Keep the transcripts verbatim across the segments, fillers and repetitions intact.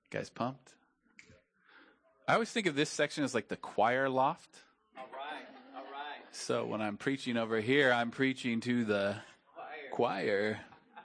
You guys pumped? I always think of this section as like the choir loft. All right, all right. So when I'm preaching over here, I'm preaching to the choir. choir.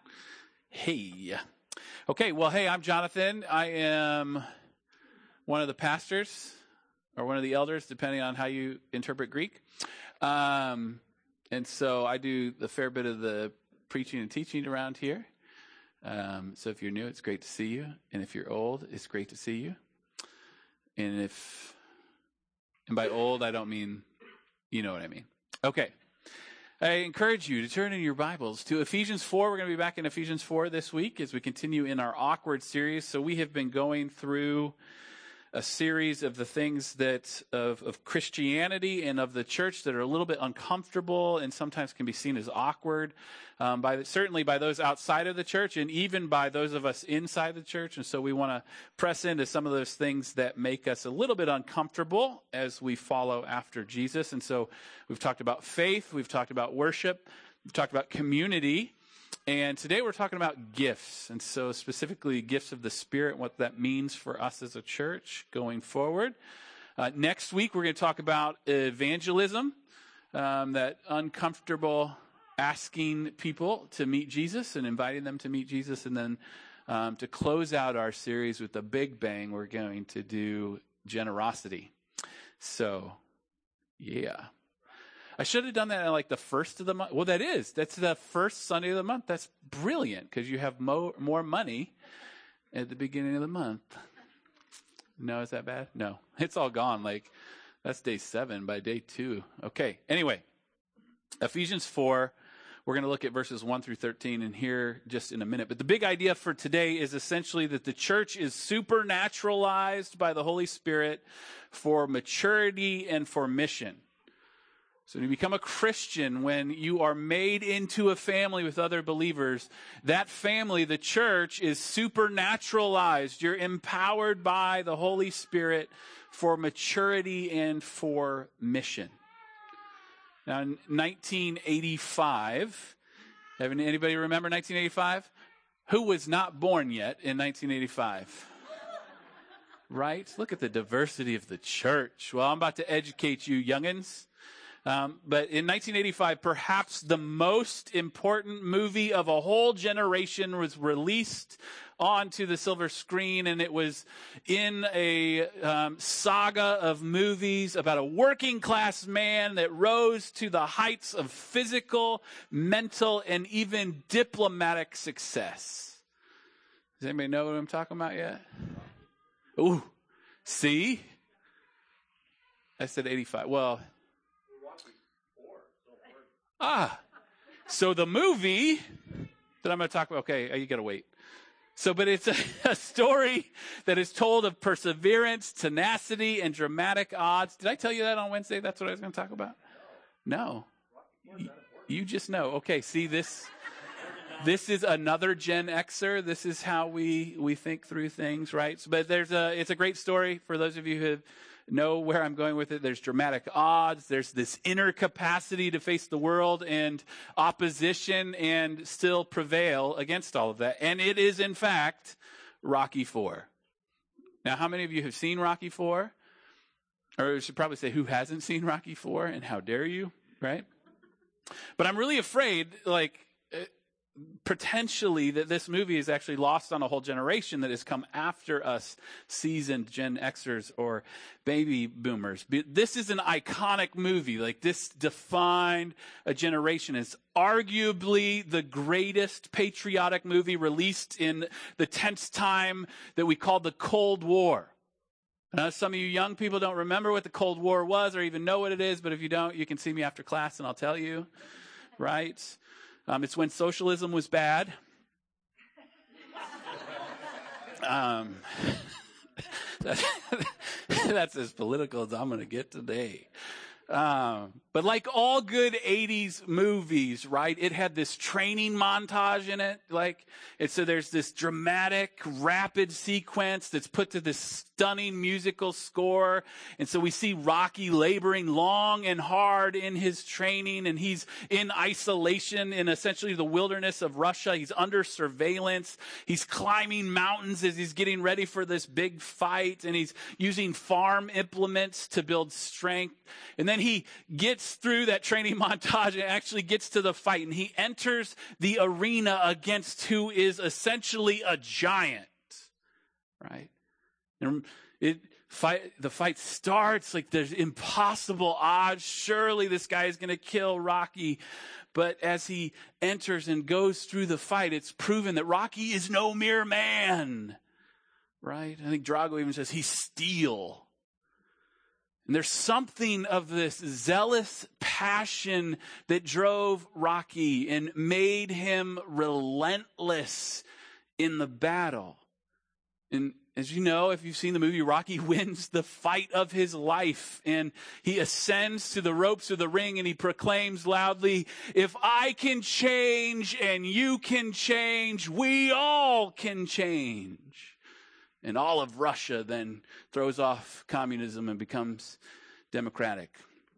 Hey. Okay, well, hey, I'm Jonathan. I am one of the pastors or one of the elders, depending on how you interpret Greek. Um, and so I do the fair bit of the preaching and teaching around here. Um, so if you're new, it's great to see you. And if you're old, it's great to see you. And if, and by old, I don't mean, you know what I mean. Okay. I encourage you to turn in your Bibles to Ephesians four. We're going to be back in Ephesians four this week as we continue in our awkward series. So we have been going through a series of the things that of, of Christianity and of the church that are a little bit uncomfortable and sometimes can be seen as awkward, um, by certainly by those outside of the church and even by those of us inside the church. And so we want to press into some of those things that make us a little bit uncomfortable as we follow after Jesus. And so we've talked about faith, we've talked about worship, we've talked about community. And today we're talking about gifts, and so specifically gifts of the Spirit and what that means for us as a church going forward. Uh, next week we're going to talk about evangelism, um, that uncomfortable asking people to meet Jesus and inviting them to meet Jesus. And then um, to close out our series with a big bang, we're going to do generosity. So, yeah. I should have done that on like the first of the month. Well, that is. That's the first Sunday of the month. That's brilliant because you have mo- more money at the beginning of the month. No, is that bad? No. It's all gone. Like, that's day seven by day two. Okay. Anyway, Ephesians four. We're going to look at verses one through thirteen in here just in a minute. But the big idea for today is essentially that the church is supernaturalized by the Holy Spirit for maturity and for mission. So when you become a Christian, when you are made into a family with other believers, that family, the church, is supernaturalized. You're empowered by the Holy Spirit for maturity and for mission. Now, in nineteen eighty-five, have anybody remember nineteen eighty-five? Who was not born yet in nineteen eighty-five? Right? Look at the diversity of the church. Well, I'm about to educate you, youngins. Um, but in nineteen eighty-five, perhaps the most important movie of a whole generation was released onto the silver screen, and it was in a um, saga of movies about a working class man that rose to the heights of physical, mental, and even diplomatic success. Does anybody know what I'm talking about yet? Ooh, see? I said eighty-five. Well... Ah, so the movie that I'm going to talk about, okay, you got to wait. So, but it's a, a story that is told of perseverance, tenacity, and dramatic odds. Did I tell you that on Wednesday? That's what I was going to talk about? No. You, you just know. Okay, see, this this is another Gen Xer. This is how we, we think through things, right? So, but there's a it's a great story for those of you who have know where I'm going with it. There's dramatic odds. There's this inner capacity to face the world and opposition and still prevail against all of that. And it is, in fact, Rocky four. Now, how many of you have seen Rocky four? Or I should probably say, who hasn't seen Rocky four? And how dare you, right? But I'm really afraid, like, potentially that this movie is actually lost on a whole generation that has come after us, seasoned Gen Xers or baby boomers. This is an iconic movie. Like, this defined a generation. It's arguably the greatest patriotic movie released in the tense time that we call the Cold War. Now, some of you young people don't remember what the Cold War was or even know what it is, but if you don't, you can see me after class and I'll tell you, right? Um, it's when socialism was bad. Um, that's, that's as political as I'm going to get today. Um, but like all good eighties movies, right? It had this training montage in it. Like, and so there's this dramatic, rapid sequence that's put to this stunning musical score. And so we see Rocky laboring long and hard in his training, and he's in isolation in essentially the wilderness of Russia. He's under surveillance. He's climbing mountains as he's getting ready for this big fight, and he's using farm implements to build strength. And then he gets through that training montage and actually gets to the fight, and he enters the arena against who is essentially a giant, right? And it fight the fight starts like there's impossible odds. Surely this guy is going to kill Rocky. But as he enters and goes through the fight, it's proven that Rocky is no mere man, right? I think Drago even says he's steel. And there's something of this zealous passion that drove Rocky and made him relentless in the battle. And as you know, if you've seen the movie, Rocky wins the fight of his life. And he ascends to the ropes of the ring and he proclaims loudly, "If I can change and you can change, we all can change." And all of Russia then throws off communism and becomes democratic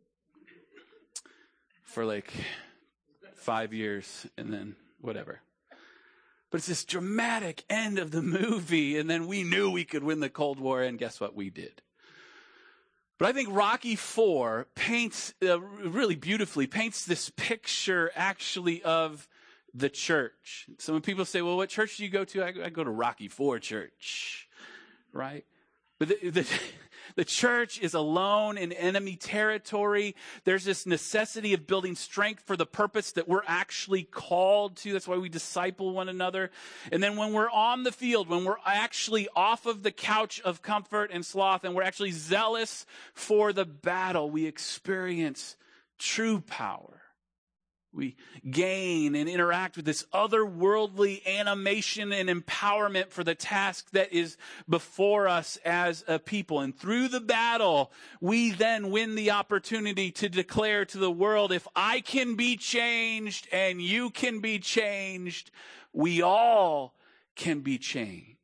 for like five years and then whatever. But it's this dramatic end of the movie, and then we knew we could win the Cold War, and guess what? We did. But I think Rocky four paints, uh, really beautifully, paints this picture actually of the church. So when people say, well, what church do you go to? I, I go to Rocky four Church. Right? But the, the, the church is alone in enemy territory. There's this necessity of building strength for the purpose that we're actually called to. That's why we disciple one another. And then when we're on the field, when we're actually off of the couch of comfort and sloth, and we're actually zealous for the battle, we experience true power. We gain and interact with this otherworldly animation and empowerment for the task that is before us as a people. And through the battle, we then win the opportunity to declare to the world, if I can be changed and you can be changed, we all can be changed.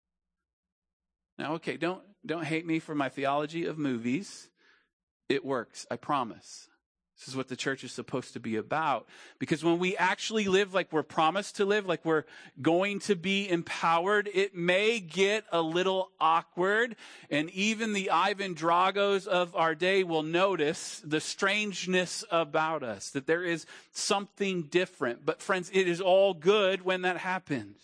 Now, okay, don't, don't hate me for my theology of movies. It works, I promise. This is what the church is supposed to be about. Because when we actually live like we're promised to live, like we're going to be empowered, it may get a little awkward. And even the Ivan Dragos of our day will notice the strangeness about us, that there is something different. But friends, it is all good when that happens.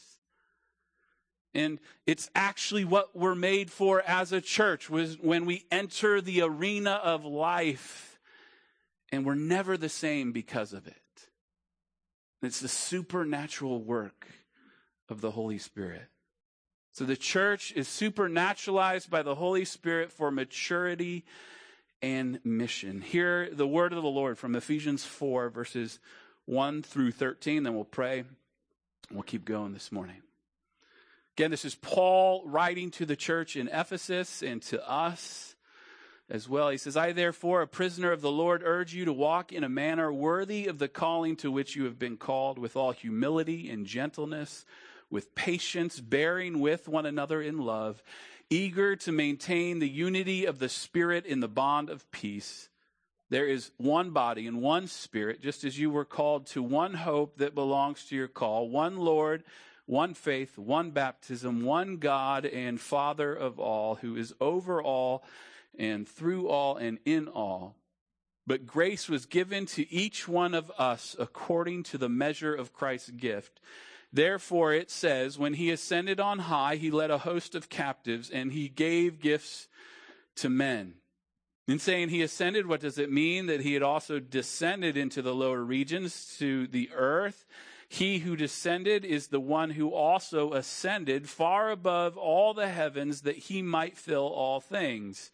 And it's actually what we're made for as a church, was when we enter the arena of life. And we're never the same because of it. It's the supernatural work of the Holy Spirit. So the church is supernaturalized by the Holy Spirit for maturity and mission. Hear the word of the Lord from Ephesians four, verses one through thirteen. Then we'll pray. We'll keep going this morning. Again, this is Paul writing to the church in Ephesus and to us as well. He says, I therefore, a prisoner of the Lord, urge you to walk in a manner worthy of the calling to which you have been called, with all humility and gentleness, with patience, bearing with one another in love, eager to maintain the unity of the Spirit in the bond of peace. There is one body and one Spirit, just as you were called to one hope that belongs to your call, one Lord, one faith, one baptism, one God and Father of all, who is over all and through all and in all. But grace was given to each one of us according to the measure of Christ's gift. Therefore, it says, when he ascended on high, he led a host of captives, and he gave gifts to men. In saying he ascended, what does it mean? That he had also descended into the lower regions, to the earth. He who descended is the one who also ascended far above all the heavens, that he might fill all things.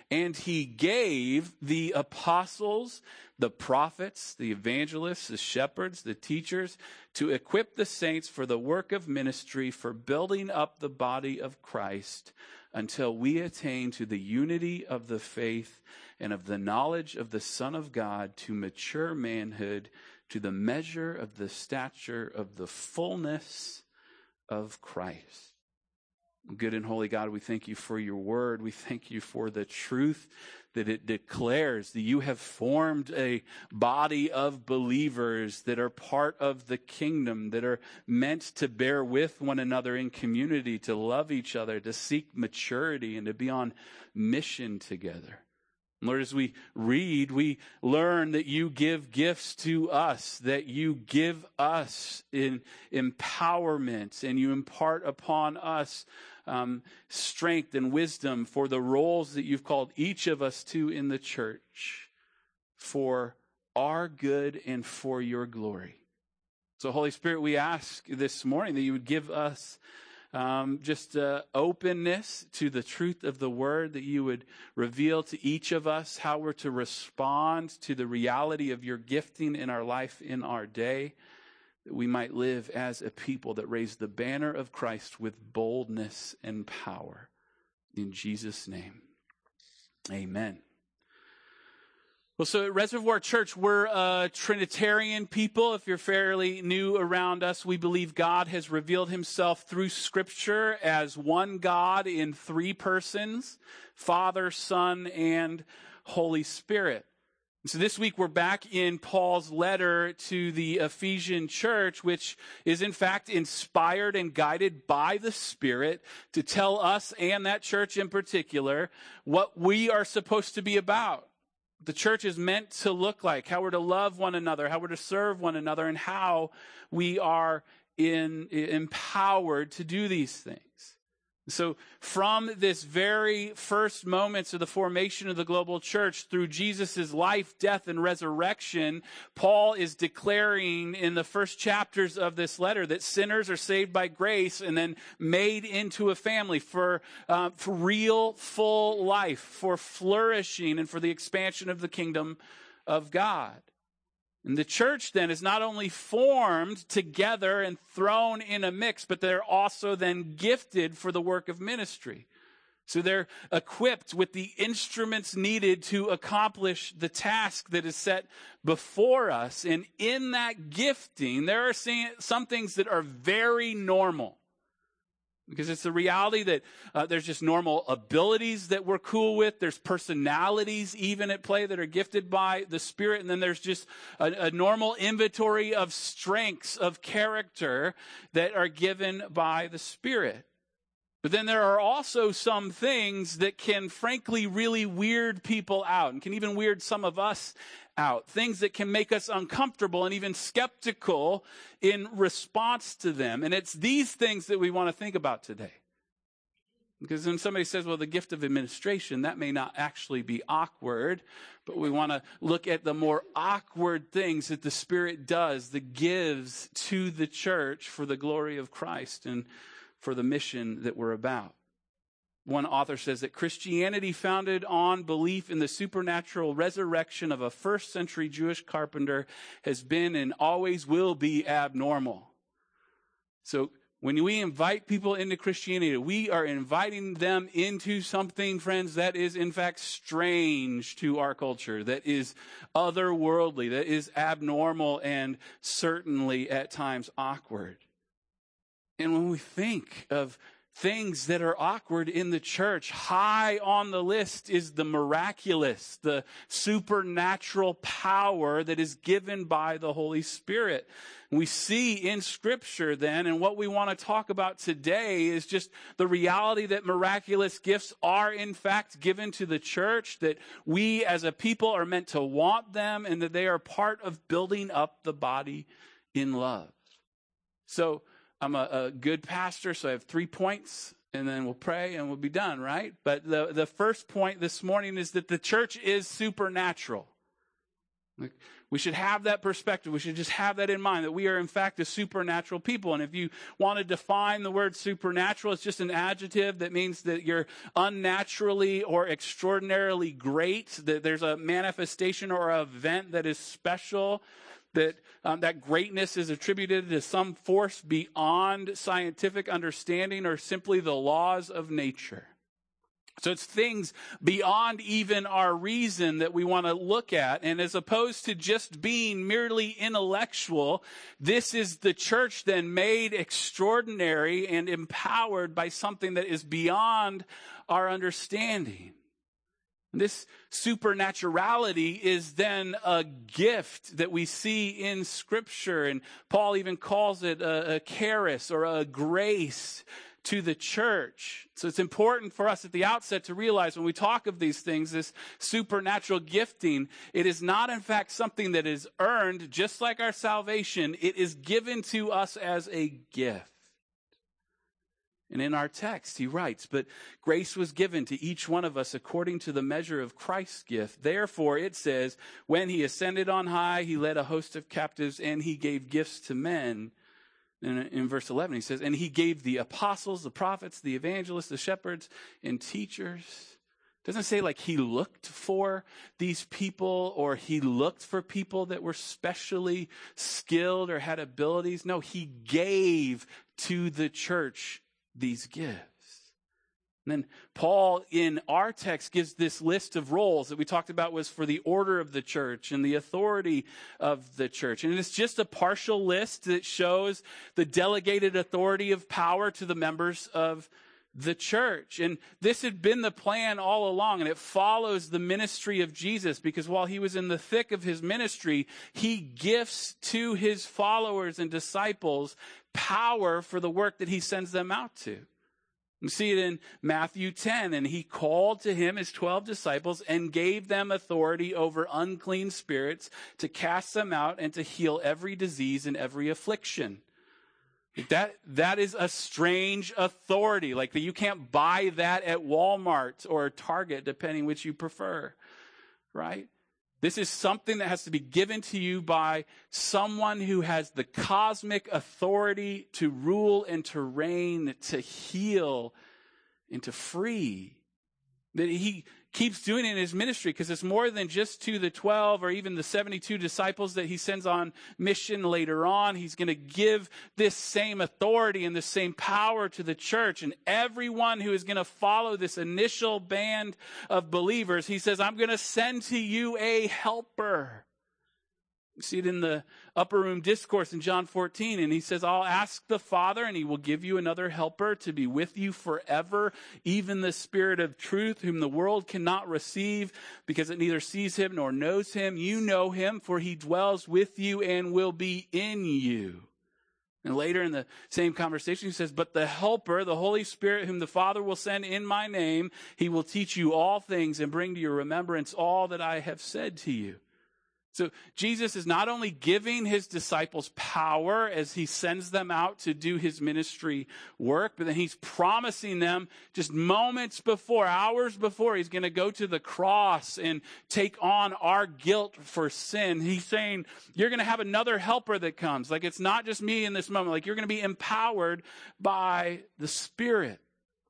And he gave the apostles, the prophets, the evangelists, the shepherds, the teachers, to equip the saints for the work of ministry, for building up the body of Christ, until we attain to the unity of the faith and of the knowledge of the Son of God, to mature manhood, to the measure of the stature of the fullness of Christ. Good and holy God, we thank you for your word. We thank you for the truth that it declares that you have formed a body of believers that are part of the kingdom, that are meant to bear with one another in community, to love each other, to seek maturity, and to be on mission together. Lord, as we read, we learn that you give gifts to us, that you give us in empowerment, and you impart upon us um, strength and wisdom for the roles that you've called each of us to in the church, for our good and for your glory. So, Holy Spirit, we ask this morning that you would give us Um, just uh, openness to the truth of the word, that you would reveal to each of us how we're to respond to the reality of your gifting in our life, in our day, that we might live as a people that raise the banner of Christ with boldness and power. In Jesus' name, amen. Well, so at Reservoir Church, we're a Trinitarian people. If you're fairly new around us, we believe God has revealed himself through Scripture as one God in three persons, Father, Son, and Holy Spirit. So this week we're back in Paul's letter to the Ephesian church, which is in fact inspired and guided by the Spirit to tell us, and that church in particular, what we are supposed to be about. The church is meant to look like, how we're to love one another, how we're to serve one another, and how we are in, empowered to do these things. So from this very first moments of the formation of the global church, through Jesus' life, death, and resurrection, Paul is declaring in the first chapters of this letter that sinners are saved by grace and then made into a family for, uh, for real, full life, for flourishing, and for the expansion of the kingdom of God. And the church then is not only formed together and thrown in a mix, but they're also then gifted for the work of ministry. So they're equipped with the instruments needed to accomplish the task that is set before us. And in that gifting, there are some things that are very normal. Because it's the reality that uh, there's just normal abilities that we're cool with. There's personalities even at play that are gifted by the Spirit. And then there's just a, a normal inventory of strengths of character that are given by the Spirit. But then there are also some things that can frankly really weird people out and can even weird some of us out. Things that can make us uncomfortable and even skeptical in response to them. And it's these things that we want to think about today. Because when somebody says, well, the gift of administration, that may not actually be awkward, but we want to look at the more awkward things that the Spirit does, that gives to the church for the glory of Christ and for the mission that we're about. One author says that Christianity founded on belief in the supernatural resurrection of a first century Jewish carpenter has been and always will be abnormal. So when we invite people into Christianity, we are inviting them into something, friends, that is in fact strange to our culture, that is otherworldly, that is abnormal, and certainly at times awkward. And when we think of things that are awkward in the church, high on the list is the miraculous, the supernatural power that is given by the Holy Spirit. We see in Scripture then, and what we want to talk about today is just the reality that miraculous gifts are in fact given to the church, that we as a people are meant to want them, and that they are part of building up the body in love. So, I'm a, a good pastor, so I have three points, and then we'll pray and we'll be done, right? But the, the first point this morning is that the church is supernatural. Like, we should have that perspective. We should just have that in mind, that we are, in fact, a supernatural people. And if you want to define the word supernatural, it's just an adjective that means that you're unnaturally or extraordinarily great, that there's a manifestation or an event that is special, that um, that greatness is attributed to some force beyond scientific understanding or simply the laws of nature. So it's things beyond even our reason that we want to look at. And as opposed to just being merely intellectual, this is the church then made extraordinary and empowered by something that is beyond our understanding. This supernaturality is then a gift that we see in Scripture. And Paul even calls it a, a charis or a grace to the church. So it's important for us at the outset to realize when we talk of these things, this supernatural gifting, it is not in fact something that is earned, just like our salvation. It is given to us as a gift. And in our text, he writes, but grace was given to each one of us according to the measure of Christ's gift. Therefore, it says, when he ascended on high, he led a host of captives and he gave gifts to men. And in verse eleven, he says, and he gave the apostles, the prophets, the evangelists, the shepherds, and teachers. It doesn't say like he looked for these people or he looked for people that were specially skilled or had abilities. No, he gave to the church these gifts. And then Paul in our text gives this list of roles that we talked about was for the order of the church and the authority of the church. And it's just a partial list that shows the delegated authority of power to the members of the church. And this had been the plan all along, and it follows the ministry of Jesus, because while he was in the thick of his ministry, he gifts to his followers and disciples power for the work that he sends them out to. We see it in Matthew ten, and he called to him his twelve disciples and gave them authority over unclean spirits to cast them out and to heal every disease and every affliction. That, that is a strange authority. Like you can't buy that at Walmart or Target, depending which you prefer, right? This is something that has to be given to you by someone who has the cosmic authority to rule and to reign, to heal and to free. That he keeps doing it in his ministry because it's more than just to the twelve or even the seventy-two disciples that he sends on mission later on. He's going to give this same authority and the same power to the church. And everyone who is going to follow this initial band of believers, he says, I'm going to send to you a helper. You see it in the upper room discourse in John fourteen. And he says, I'll ask the Father and he will give you another helper to be with you forever. Even the Spirit of truth, whom the world cannot receive because it neither sees him nor knows him. You know him, for he dwells with you and will be in you. And later in the same conversation, he says, but the helper, the Holy Spirit, whom the Father will send in my name, he will teach you all things and bring to your remembrance all that I have said to you. So Jesus is not only giving his disciples power as he sends them out to do his ministry work, but then he's promising them just moments before, hours before, he's going to go to the cross and take on our guilt for sin. He's saying, you're going to have another helper that comes. Like it's not just me in this moment. Like you're going to be empowered by the Spirit.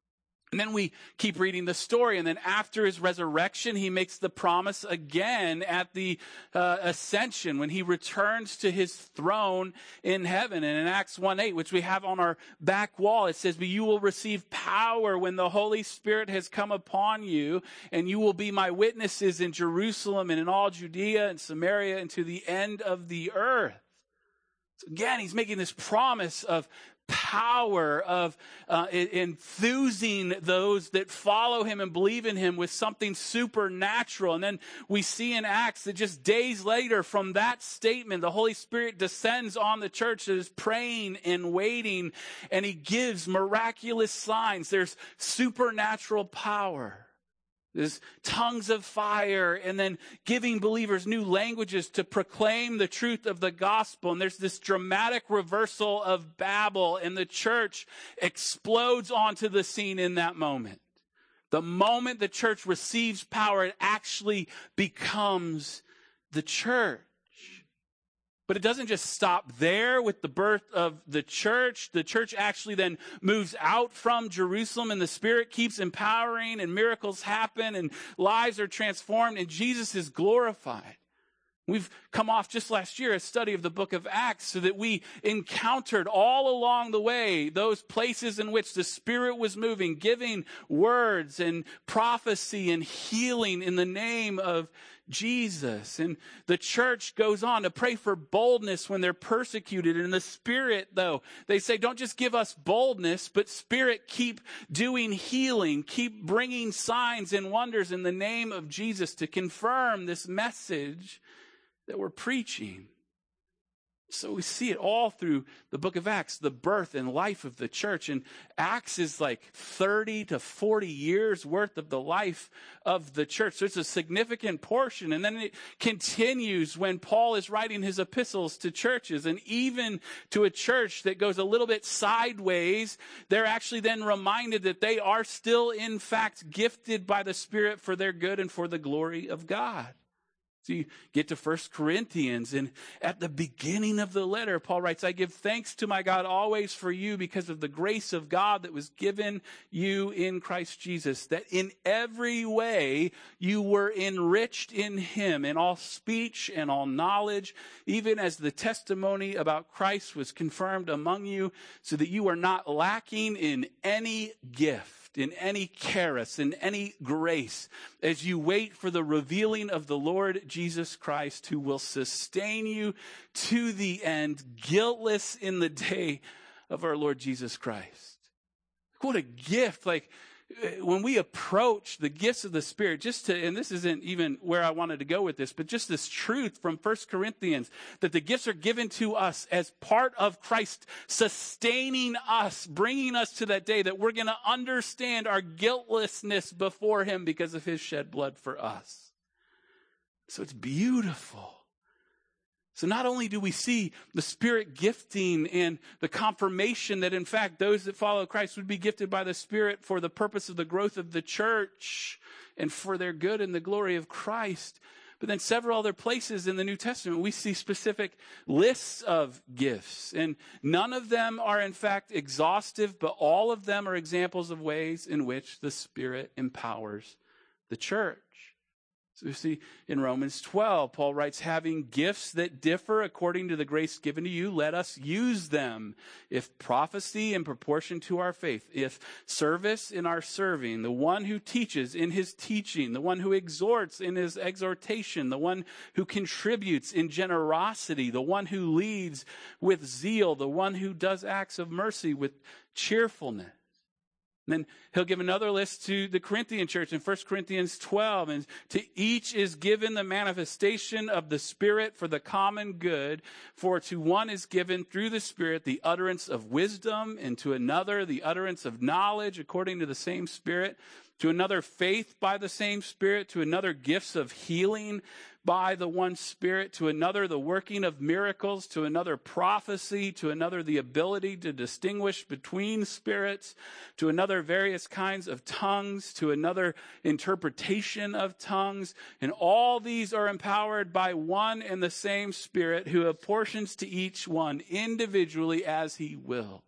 And then we keep reading the story. And then after his resurrection, he makes the promise again at the uh, ascension when he returns to his throne in heaven. And in Acts one eight, which we have on our back wall, it says, but you will receive power when the Holy Spirit has come upon you, and you will be my witnesses in Jerusalem and in all Judea and Samaria and to the end of the earth. So again, he's making this promise of power, of uh, enthusing those that follow him and believe in him with something supernatural. And then we see in Acts that just days later from that statement, the Holy Spirit descends on the church that is praying and waiting, and he gives miraculous signs. There's supernatural power. There's tongues of fire, and then giving believers new languages to proclaim the truth of the gospel. And there's this dramatic reversal of Babel, and the church explodes onto the scene in that moment. The moment the church receives power, it actually becomes the church. But it doesn't just stop there with the birth of the church. The church actually then moves out from Jerusalem, and the Spirit keeps empowering, and miracles happen, and lives are transformed, and Jesus is glorified. We've come off just last year a study of the book of Acts so that we encountered all along the way those places in which the Spirit was moving, giving words and prophecy and healing in the name of Jesus. And the church goes on to pray for boldness when they're persecuted. And in the Spirit, though, they say, don't just give us boldness, but Spirit, keep doing healing, keep bringing signs and wonders in the name of Jesus to confirm this message that we're preaching. So we see it all through the book of Acts, the birth and life of the church. And Acts is like thirty to forty years worth of the life of the church. So it's a significant portion. And then it continues when Paul is writing his epistles to churches, and even to a church that goes a little bit sideways, they're actually then reminded that they are still in fact gifted by the Spirit for their good and for the glory of God. So you get to First Corinthians, and at the beginning of the letter, Paul writes, I give thanks to my God always for you because of the grace of God that was given you in Christ Jesus, that in every way you were enriched in him, in all speech and all knowledge, even as the testimony about Christ was confirmed among you, so that you are not lacking in any gift, in any charis, in any grace, as you wait for the revealing of the Lord Jesus Christ, who will sustain you to the end, guiltless in the day of our Lord Jesus Christ. What a gift. Like, when we approach the gifts of the Spirit, just to, and this isn't even where I wanted to go with this, but just this truth from First Corinthians, that the gifts are given to us as part of Christ sustaining us, bringing us to that day that we're going to understand our guiltlessness before him because of his shed blood for us. So it's beautiful. So not only do we see the Spirit gifting and the confirmation that in fact those that follow Christ would be gifted by the Spirit for the purpose of the growth of the church and for their good and the glory of Christ, but then several other places in the New Testament we see specific lists of gifts, and none of them are in fact exhaustive, but all of them are examples of ways in which the Spirit empowers the church. So we see in Romans twelve, Paul writes, having gifts that differ according to the grace given to you, let us use them. If prophecy in proportion to our faith, if service in our serving, the one who teaches in his teaching, the one who exhorts in his exhortation, the one who contributes in generosity, the one who leads with zeal, the one who does acts of mercy with cheerfulness. And then he'll give another list to the Corinthian church in First Corinthians twelve. And to each is given the manifestation of the Spirit for the common good. For to one is given through the Spirit the utterance of wisdom, and to another the utterance of knowledge according to the same Spirit. To another faith by the same Spirit. To another gifts of healing by the one Spirit, to another the working of miracles, to another prophecy, to another the ability to distinguish between spirits, to another various kinds of tongues, to another interpretation of tongues. And all these are empowered by one and the same Spirit, who apportions to each one individually as he will.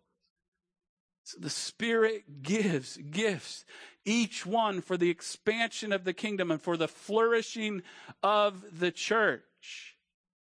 So the Spirit gives gifts, each one for the expansion of the kingdom and for the flourishing of the church.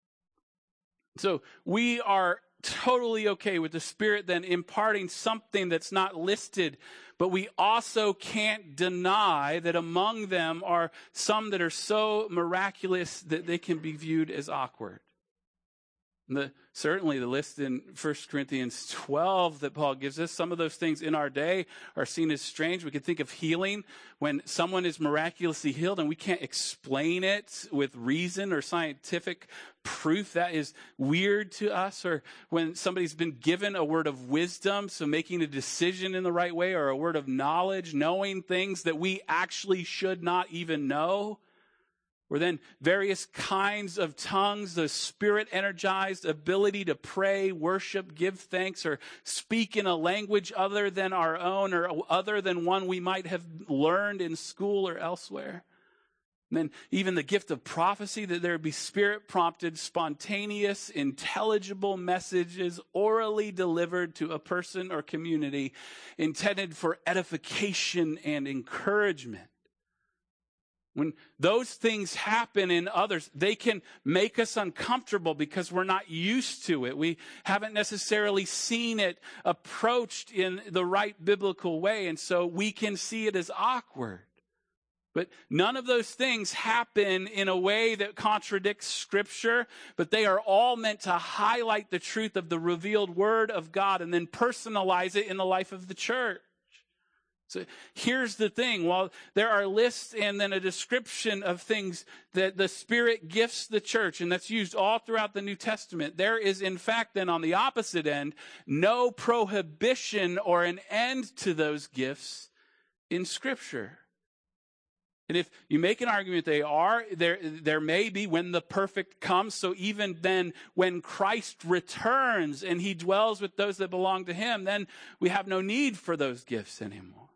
So we are totally okay with the Spirit then imparting something that's not listed, but we also can't deny that among them are some that are so miraculous that they can be viewed as awkward. The, certainly the list in First Corinthians twelve that Paul gives us, some of those things in our day are seen as strange. We can think of healing when someone is miraculously healed and we can't explain it with reason or scientific proof. That is weird to us. Or when somebody's been given a word of wisdom, so making a decision in the right way, or a word of knowledge, knowing things that we actually should not even know. Or then various kinds of tongues, the Spirit-energized ability to pray, worship, give thanks, or speak in a language other than our own or other than one we might have learned in school or elsewhere. And then even the gift of prophecy, that there would be spirit-prompted, spontaneous, intelligible messages orally delivered to a person or community intended for edification and encouragement. When those things happen in others, they can make us uncomfortable because we're not used to it. We haven't necessarily seen it approached in the right biblical way, and so we can see it as awkward. But none of those things happen in a way that contradicts Scripture, but they are all meant to highlight the truth of the revealed Word of God and then personalize it in the life of the church. So here's the thing. While there are lists and then a description of things that the Spirit gifts the church, and that's used all throughout the New Testament, there is in fact then on the opposite end, no prohibition or an end to those gifts in Scripture. And if you make an argument they are, there, there may be when the perfect comes. So even then, when Christ returns and he dwells with those that belong to him, then we have no need for those gifts anymore.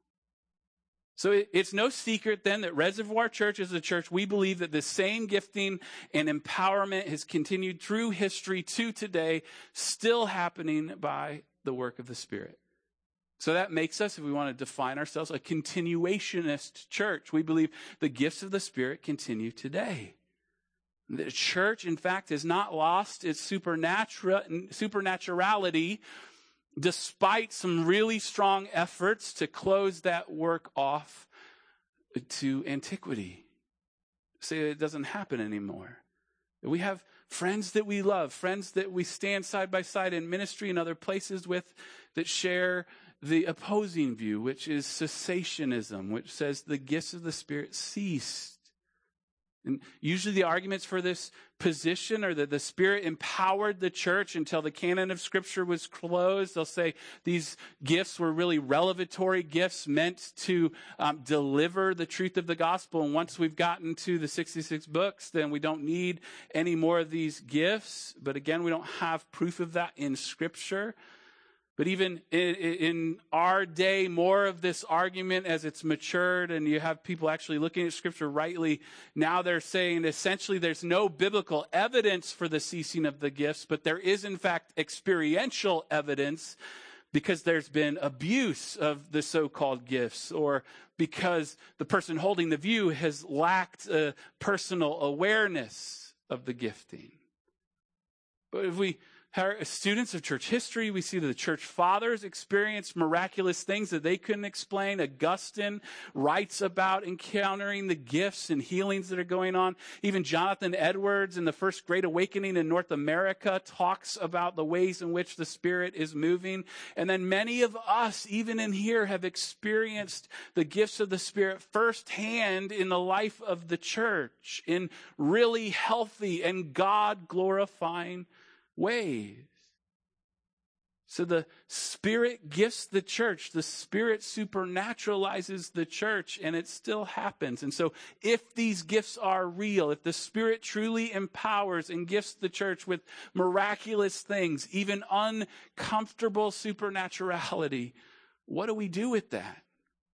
So it, it's no secret then that Reservoir Church is a church. We believe that the same gifting and empowerment has continued through history to today, still happening by the work of the Spirit. So that makes us, if we want to define ourselves, a continuationist church. We believe the gifts of the Spirit continue today. The church, in fact, has not lost its supernatural, supernaturality despite some really strong efforts to close that work off to antiquity. Say it doesn't happen anymore. We have friends that we love, friends that we stand side by side in ministry and other places with that share the opposing view, which is cessationism, which says the gifts of the Spirit ceased. And usually the arguments for this position are that the Spirit empowered the church until the canon of Scripture was closed. They'll say these gifts were really revelatory gifts meant to um, deliver the truth of the gospel. And once we've gotten to the sixty-six books, then we don't need any more of these gifts. But again, we don't have proof of that in Scripture. But even in, in our day, more of this argument as it's matured and you have people actually looking at Scripture rightly, now they're saying essentially there's no biblical evidence for the ceasing of the gifts, but there is in fact experiential evidence because there's been abuse of the so-called gifts or because the person holding the view has lacked a personal awareness of the gifting. But if we As students of church history, we see that the church fathers experienced miraculous things that they couldn't explain. Augustine writes about encountering the gifts and healings that are going on. Even Jonathan Edwards in the First Great Awakening in North America talks about the ways in which the Spirit is moving. And then many of us, even in here, have experienced the gifts of the Spirit firsthand in the life of the church in really healthy and God-glorifying ways. So the Spirit gifts the church. The Spirit supernaturalizes the church, and it still happens. And so if these gifts are real, if the Spirit truly empowers and gifts the church with miraculous things, even uncomfortable supernaturality, what do we do with that?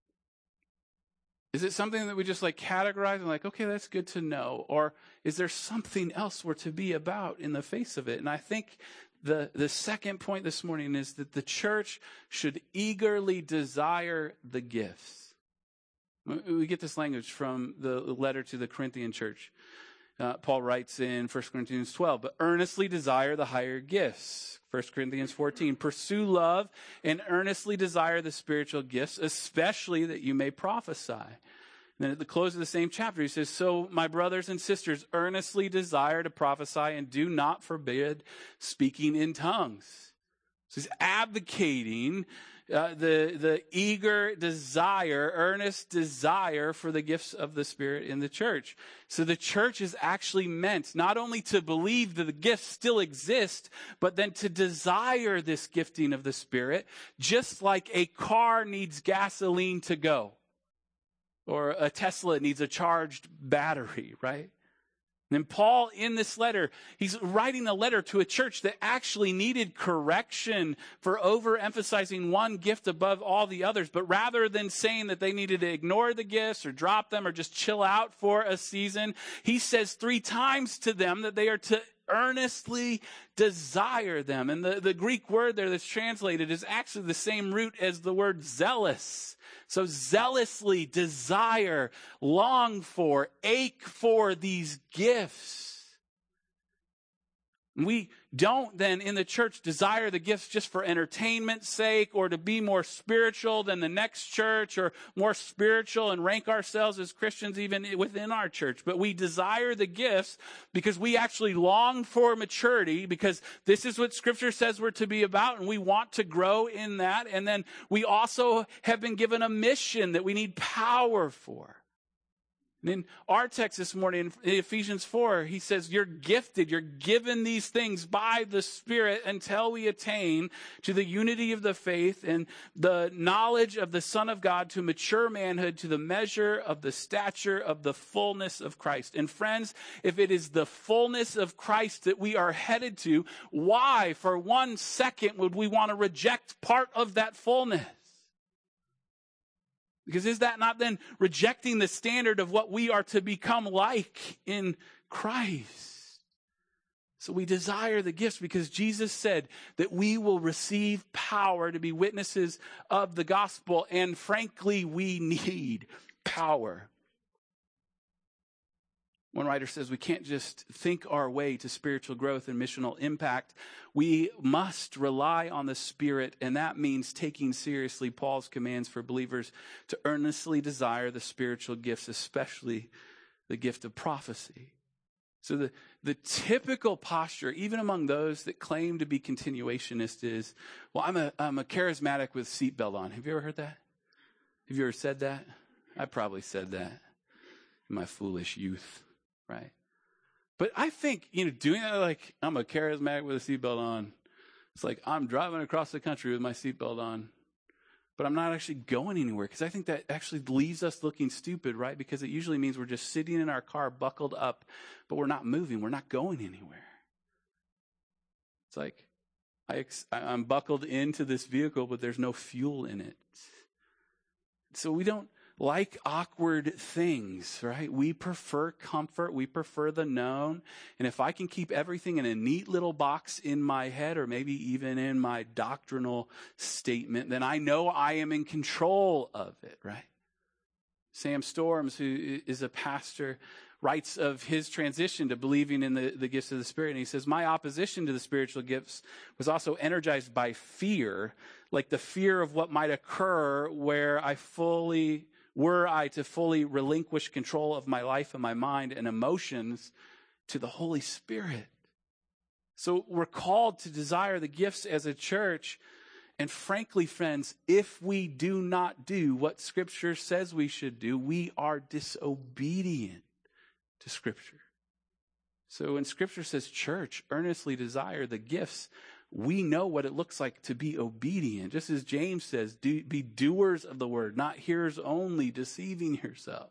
Is it something that we just like categorize and like, okay, that's good to know? Or is there something else we're to be about in the face of it? And I think the, the second point this morning is that the church should eagerly desire the gifts. We get this language from the letter to the Corinthian church. Uh, Paul writes in First Corinthians twelve, but earnestly desire the higher gifts. First Corinthians fourteen, pursue love and earnestly desire the spiritual gifts, especially that you may prophesy. And then at the close of the same chapter, he says, so my brothers and sisters, earnestly desire to prophesy and do not forbid speaking in tongues. So he's advocating Uh, the, the eager desire, earnest desire for the gifts of the Spirit in the church. So the church is actually meant not only to believe that the gifts still exist, but then to desire this gifting of the Spirit, just like a car needs gasoline to go, or a Tesla needs a charged battery, right? And Paul, in this letter, he's writing a letter to a church that actually needed correction for overemphasizing one gift above all the others. But rather than saying that they needed to ignore the gifts or drop them or just chill out for a season, he says three times to them that they are to earnestly desire them. And the, the Greek word there that's translated is actually the same root as the word zealous. So zealously desire, long for, ache for these gifts. We don't then in the church desire the gifts just for entertainment's sake or to be more spiritual than the next church or more spiritual and rank ourselves as Christians even within our church. But we desire the gifts because we actually long for maturity, because this is what Scripture says we're to be about, and we want to grow in that. And then we also have been given a mission that we need power for. And in our text this morning, in Ephesians four, he says, you're gifted, you're given these things by the Spirit until we attain to the unity of the faith and the knowledge of the Son of God, to mature manhood, to the measure of the stature of the fullness of Christ. And friends, if it is the fullness of Christ that we are headed to, why for one second would we want to reject part of that fullness? Because is that not then rejecting the standard of what we are to become like in Christ? So we desire the gifts because Jesus said that we will receive power to be witnesses of the gospel. And frankly, we need power. One writer says we can't just think our way to spiritual growth and missional impact. We must rely on the Spirit, and that means taking seriously Paul's commands for believers to earnestly desire the spiritual gifts, especially the gift of prophecy. So the, the typical posture, even among those that claim to be continuationists, is, well, I'm a, I'm a charismatic with seatbelt on. Have you ever heard that? Have you ever said that? I probably said that in my foolish youth. Right. But I think, you know, doing that like I'm a charismatic with a seatbelt on, it's like I'm driving across the country with my seatbelt on, but I'm not actually going anywhere, because I think that actually leaves us looking stupid, right? Because it usually means we're just sitting in our car buckled up, but we're not moving. We're not going anywhere. It's like I, I'm buckled into this vehicle, but there's no fuel in it. So we don't like awkward things, right? We prefer comfort. We prefer the known. And if I can keep everything in a neat little box in my head, or maybe even in my doctrinal statement, then I know I am in control of it, right? Sam Storms, who is a pastor, writes of his transition to believing in the, the gifts of the Spirit. And he says, my opposition to the spiritual gifts was also energized by fear, like the fear of what might occur where I fully... were I to fully relinquish control of my life and my mind and emotions to the Holy Spirit. So we're called to desire the gifts as a church. And frankly, friends, if we do not do what Scripture says we should do, we are disobedient to Scripture. So when Scripture says, church, earnestly desire the gifts, we know what it looks like to be obedient. Just as James says, do, be doers of the word, not hearers only, deceiving yourselves.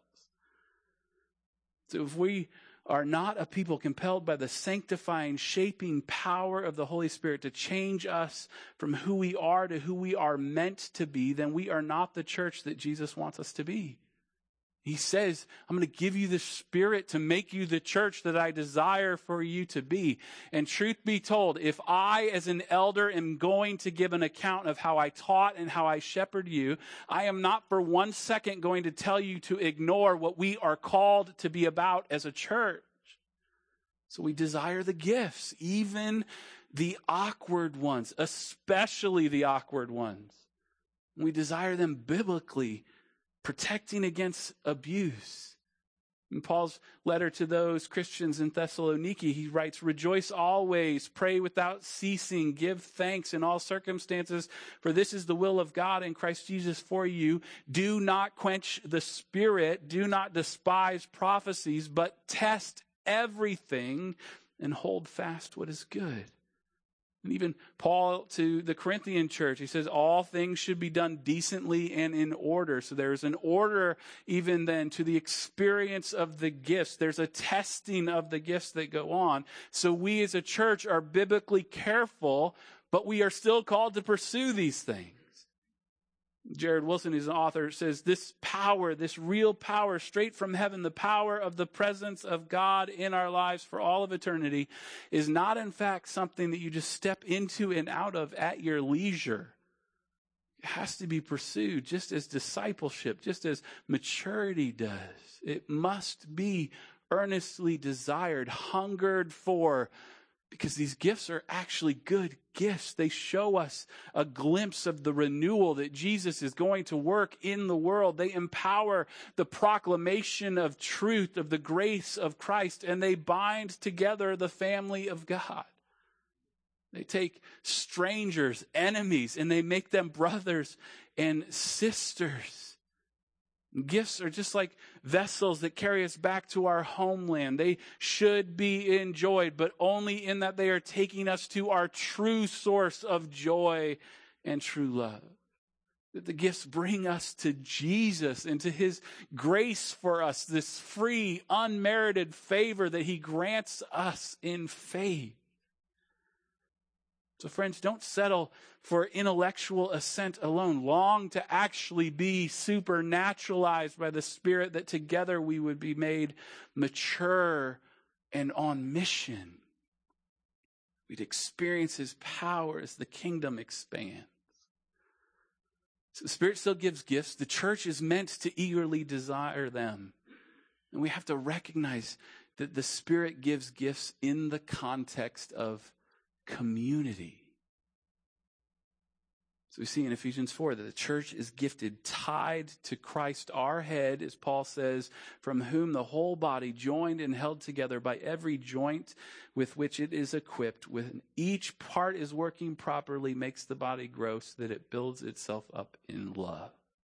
So if we are not a people compelled by the sanctifying, shaping power of the Holy Spirit to change us from who we are to who we are meant to be, then we are not the church that Jesus wants us to be. He says, I'm going to give you the Spirit to make you the church that I desire for you to be. And truth be told, if I as an elder am going to give an account of how I taught and how I shepherd you, I am not for one second going to tell you to ignore what we are called to be about as a church. So we desire the gifts, even the awkward ones, especially the awkward ones. We desire them biblically, protecting against abuse. In Paul's letter to those Christians in Thessaloniki, he writes, rejoice always, pray without ceasing, give thanks in all circumstances, for this is the will of God in Christ Jesus for you. Do not quench the Spirit, do not despise prophecies, but test everything and hold fast what is good. And even Paul to the Corinthian church, he says all things should be done decently and in order. So there's an order even then to the experience of the gifts. There's a testing of the gifts that go on. So we as a church are biblically careful, but we are still called to pursue these things. Jared Wilson, who's an author, says this power, this real power straight from heaven, the power of the presence of God in our lives for all of eternity, is not in fact something that you just step into and out of at your leisure. It has to be pursued just as discipleship, just as maturity does. It must be earnestly desired, hungered for, because these gifts are actually good gifts. They show us a glimpse of the renewal that Jesus is going to work in the world. They empower the proclamation of truth, of the grace of Christ, and they bind together the family of God. They take strangers, enemies, and they make them brothers and sisters. Gifts are just like vessels that carry us back to our homeland. They should be enjoyed, but only in that they are taking us to our true source of joy and true love. That the gifts bring us to Jesus and to his grace for us, this free, unmerited favor that he grants us in faith. So friends, don't settle for intellectual assent alone. Long to actually be supernaturalized by the Spirit, that together we would be made mature and on mission. We'd experience his power as the kingdom expands. So the Spirit still gives gifts. The church is meant to eagerly desire them. And we have to recognize that the Spirit gives gifts in the context of community. So we see in Ephesians four that the church is gifted, tied to Christ, our head, as Paul says, from whom the whole body, joined and held together by every joint with which it is equipped, when each part is working properly, makes the body grow so that it builds itself up in love.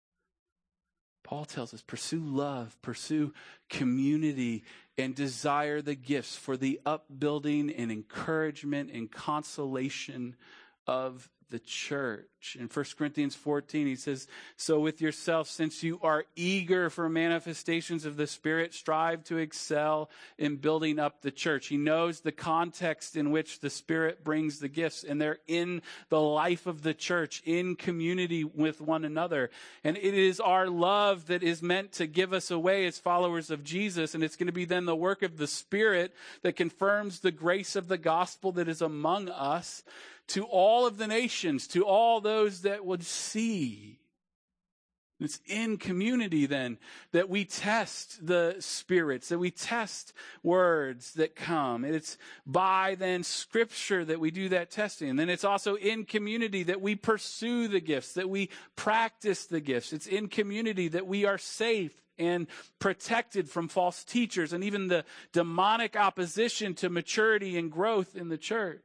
Paul tells us, pursue love, pursue community, and desire the gifts for the upbuilding and encouragement and consolation of the church. In First Corinthians fourteen, he says, so with yourself, since you are eager for manifestations of the Spirit, strive to excel in building up the church. He knows the context in which the Spirit brings the gifts, and they're in the life of the church, in community with one another. And it is our love that is meant to give us away as followers of Jesus, and it's going to be then the work of the Spirit that confirms the grace of the gospel that is among us to all of the nations, to all those that would see. It's in community then that we test the spirits, that we test words that come. And it's by then Scripture that we do that testing. And then it's also in community that we pursue the gifts, that we practice the gifts. It's in community that we are safe and protected from false teachers and even the demonic opposition to maturity and growth in the church.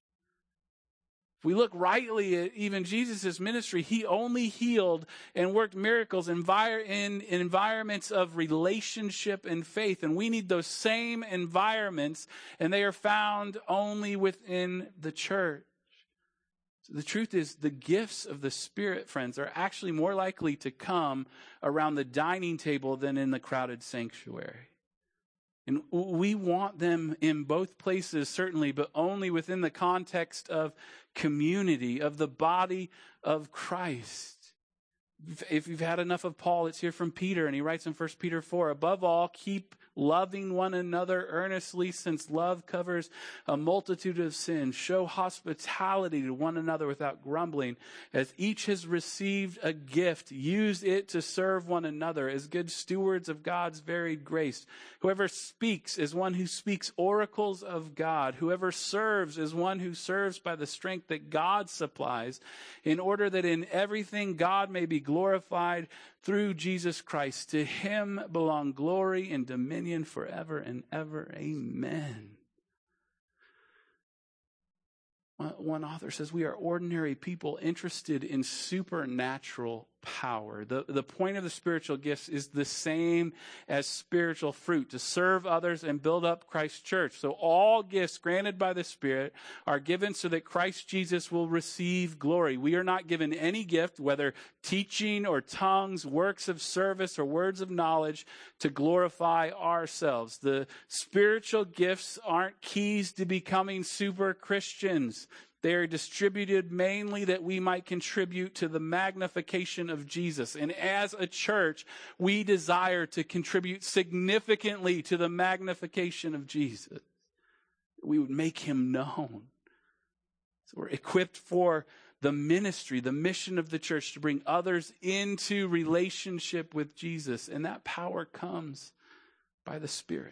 If we look rightly at even Jesus' ministry, he only healed and worked miracles in environments of relationship and faith. And we need those same environments, and they are found only within the church. So the truth is, the gifts of the Spirit, friends, are actually more likely to come around the dining table than in the crowded sanctuary. And we want them in both places, certainly, but only within the context of community, of the body of Christ. If you've had enough of Paul, let's hear from Peter. And he writes in First Peter four, above all, keep loving one another earnestly, since love covers a multitude of sins. Show hospitality to one another without grumbling. As each has received a gift, use it to serve one another as good stewards of God's varied grace. Whoever speaks is one who speaks oracles of God. Whoever serves is one who serves by the strength that God supplies, in order that in everything God may be glorified through Jesus Christ. To him belong glory and dominion forever and ever. Amen. One author says we are ordinary people interested in supernatural power. The, the point of the spiritual gifts is the same as spiritual fruit, to serve others and build up Christ's church. So all gifts granted by the Spirit are given so that Christ Jesus will receive glory. We are not given any gift, whether teaching or tongues, works of service or words of knowledge, to glorify ourselves. The spiritual gifts aren't keys to becoming super Christians. They are distributed mainly that we might contribute to the magnification of Jesus. And as a church, we desire to contribute significantly to the magnification of Jesus. We would make him known. So we're equipped for the ministry, the mission of the church, to bring others into relationship with Jesus. And that power comes by the Spirit.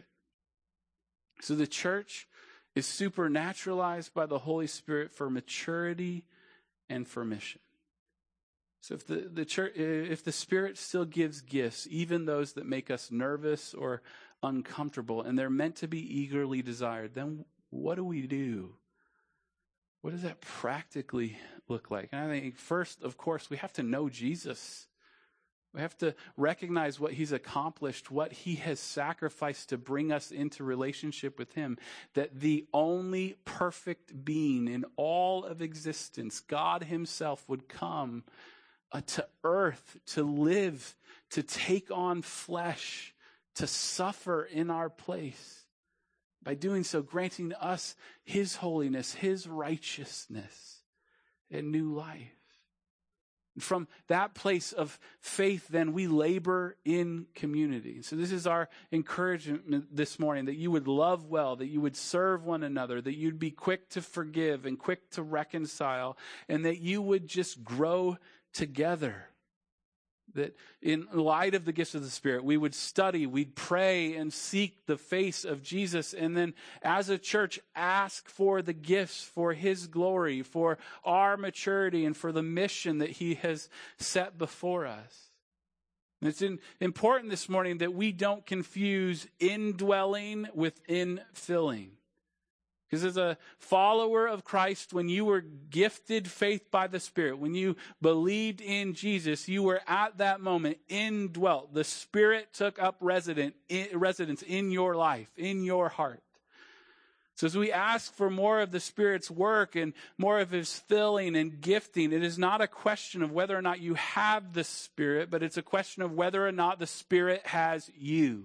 So the church is supernaturalized by the Holy Spirit for maturity and for mission. So if the, the church, if the Spirit still gives gifts, even those that make us nervous or uncomfortable, and they're meant to be eagerly desired, then what do we do? What does that practically look like? And I think first, of course, we have to know Jesus. We have to recognize what he's accomplished, what he has sacrificed to bring us into relationship with him. That the only perfect being in all of existence, God himself, would come uh, to earth to live, to take on flesh, to suffer in our place. By doing so, granting us his holiness, his righteousness, and new life. From that place of faith, then, we labor in community. So this is our encouragement this morning, that you would love well, that you would serve one another, that you'd be quick to forgive and quick to reconcile, and that you would just grow together. That in light of the gifts of the Spirit, we would study, we'd pray and seek the face of Jesus. And then as a church, ask for the gifts for his glory, for our maturity, and for the mission that he has set before us. And it's in, important this morning that we don't confuse indwelling with infilling. Because as a follower of Christ, when you were gifted faith by the Spirit, when you believed in Jesus, you were at that moment indwelt. The Spirit took up resident, in, residence in your life, in your heart. So as we ask for more of the Spirit's work and more of his filling and gifting, it is not a question of whether or not you have the Spirit, but it's a question of whether or not the Spirit has you.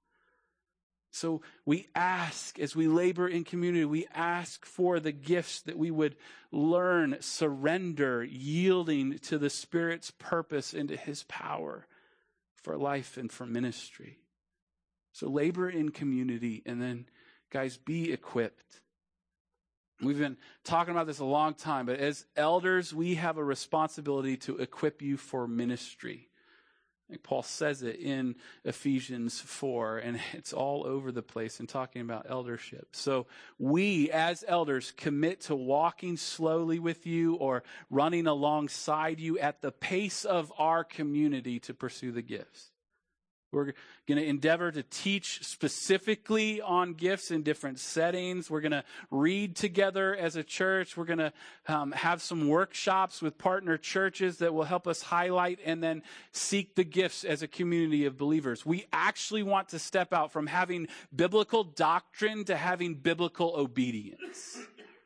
So we ask, as we labor in community, we ask for the gifts that we would learn, surrender, yielding to the Spirit's purpose and to his power for life and for ministry. So labor in community, and then, guys, be equipped. We've been talking about this a long time, but as elders, we have a responsibility to equip you for ministry. Like Paul says it in Ephesians four, and it's all over the place in talking about eldership. So we, as elders, commit to walking slowly with you or running alongside you at the pace of our community to pursue the gifts. We're going to endeavor to teach specifically on gifts in different settings. We're going to read together as a church. We're going to um, have some workshops with partner churches that will help us highlight and then seek the gifts as a community of believers. We actually want to step out from having biblical doctrine to having biblical obedience.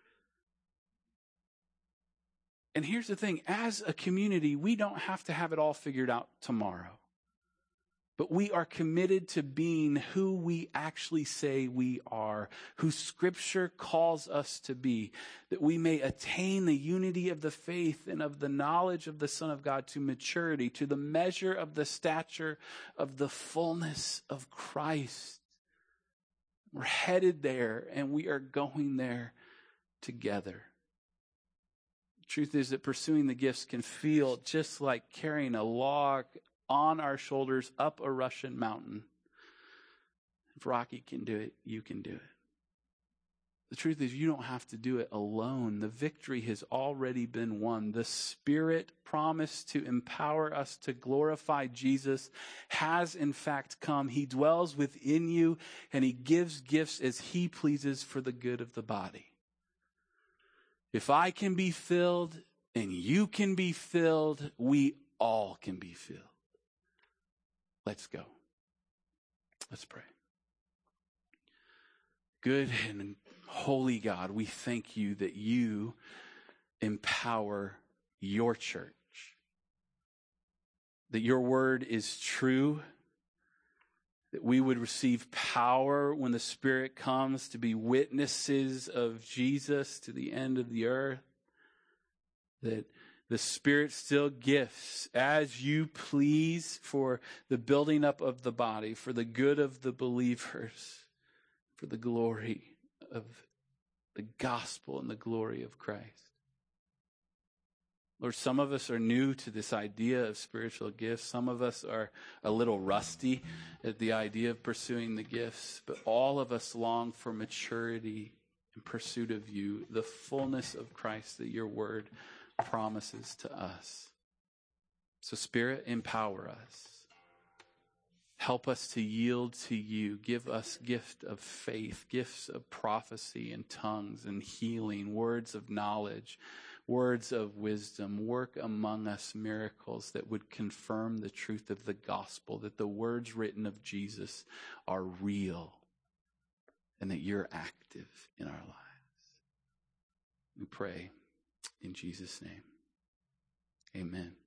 And here's the thing. As a community, we don't have to have it all figured out tomorrow. But we are committed to being who we actually say we are, who Scripture calls us to be, that we may attain the unity of the faith and of the knowledge of the Son of God to maturity, to the measure of the stature of the fullness of Christ. We're headed there, and we are going there together. The truth is that pursuing the gifts can feel just like carrying a log on our shoulders up a Russian mountain. If Rocky can do it, you can do it. The truth is, you don't have to do it alone. The victory has already been won. The Spirit promised to empower us to glorify Jesus has in fact come. He dwells within you, and he gives gifts as he pleases for the good of the body. If I can be filled and you can be filled, we all can be filled. Let's go. Let's pray. Good and holy God, we thank you that you empower your church, that your word is true, that we would receive power when the Spirit comes to be witnesses of Jesus to the end of the earth, that the Spirit still gifts as you please for the building up of the body, for the good of the believers, for the glory of the gospel and the glory of Christ. Lord, some of us are new to this idea of spiritual gifts. Some of us are a little rusty at the idea of pursuing the gifts, but all of us long for maturity in pursuit of you, the fullness of Christ that your word promises to us. So Spirit, empower us. Help us to yield to you. Give us gift of faith, gifts of prophecy and tongues and healing, words of knowledge, words of wisdom. Work among us miracles that would confirm the truth of the gospel, that the words written of Jesus are real and that you're active in our lives. We pray in Jesus' name. Amen.